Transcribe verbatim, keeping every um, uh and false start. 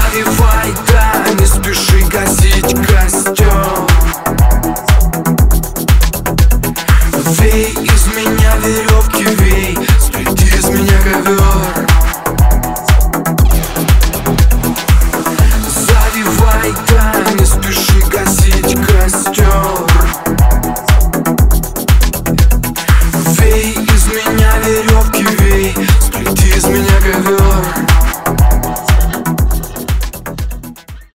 Завивай, да, не спеши гасить костер. Вей из меня веревки, вей, сплети из меня ковер. Завивай, да, не спеши гасить костер. Вей из меня веревки, вей, сплети из меня ковер.